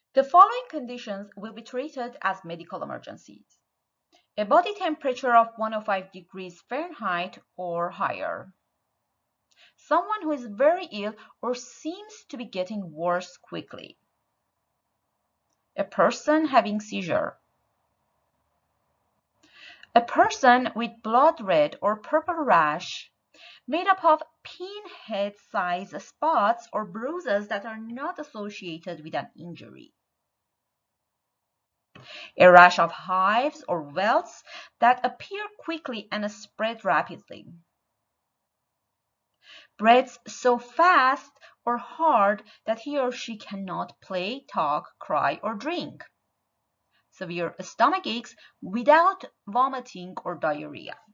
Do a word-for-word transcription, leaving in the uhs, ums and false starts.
The following conditions will be treated as medical emergencies. A body temperature of one hundred five degrees Fahrenheit or higher. Someone who is very ill or seems to be getting worse quickly. A person having seizure. A person with blood red or purple rash made up of pinhead-sized spots or bruises that are not associated with an injury. A rash of hives or welts that appear quickly and spread rapidly. Breaths so fast or hard that he or she cannot play, talk, cry, or drink. Severe stomach aches without vomiting or diarrhea.